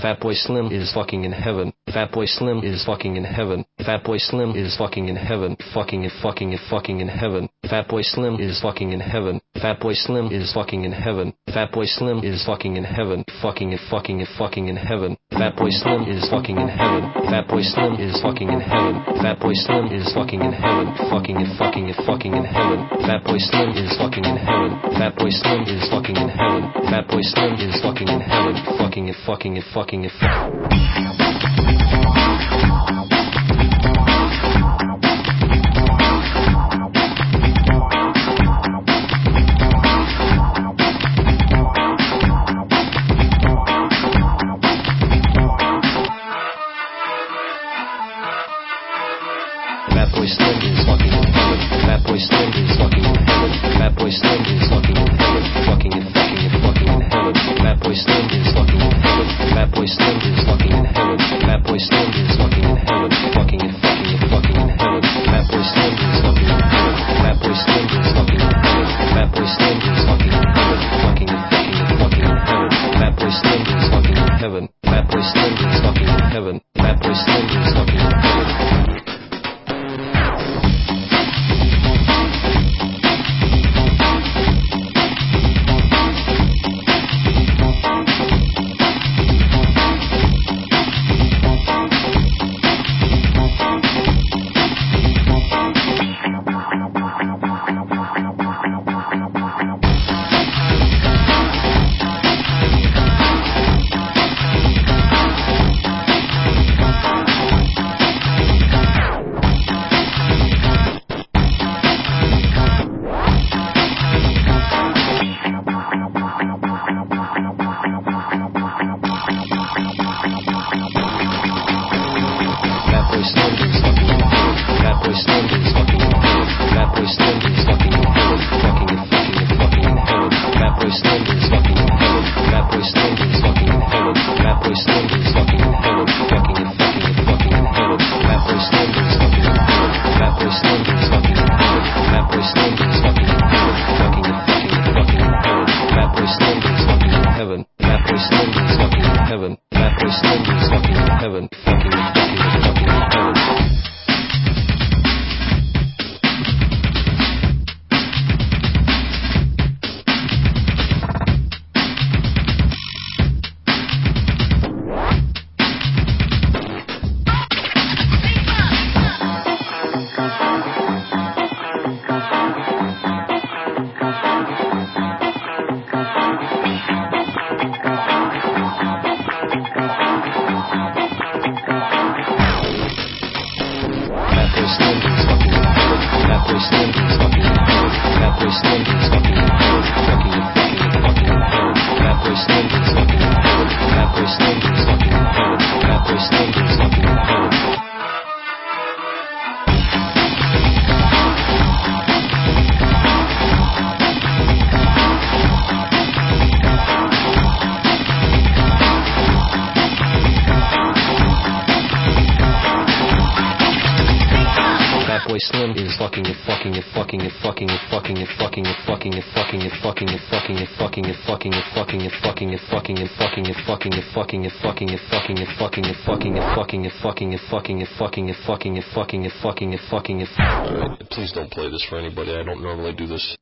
Fatboy Slim is fucking in heaven. Fatboy Slim is fucking in heaven. Fatboy Slim is fucking in heaven. Fucking in heaven. Fatboy Slim is fucking in heaven. Fatboy Slim is fucking in heaven. Fatboy Slim is fucking in heaven. Fucking in heaven. Fatboy Slim is fucking in heaven. Fatboy Slim is fucking in heaven. Fatboy Slim is fucking in heaven. Fucking in heaven. Fatboy Slim is fucking in heaven. Fatboy Slim is fucking in heaven. Fatboy Slim is fucking in heaven. Fucking in Fatboy Slim is fucking in heaven. Fatboy Slim is fucking in heaven. Fatboy Slim is fucking in heaven. Fucking in heaven. Fatboy Slim is fucking in heaven. Fatboy Slim is fucking in heaven. Fatboy Slim is fucking in heaven. Fucking in heaven. Fatboy Slim is fucking in heaven. Fatboy Slim is fucking in heaven. Fatboy Slim is fucking in heaven. Fucking in heaven. Fatboy Slim is fucking in heaven. Fatboy Slim is fucking in heaven. Fatboy Slim is fucking in heaven. Fatboy Slim is fucking Please don't play this for anybody. I don't normally do this.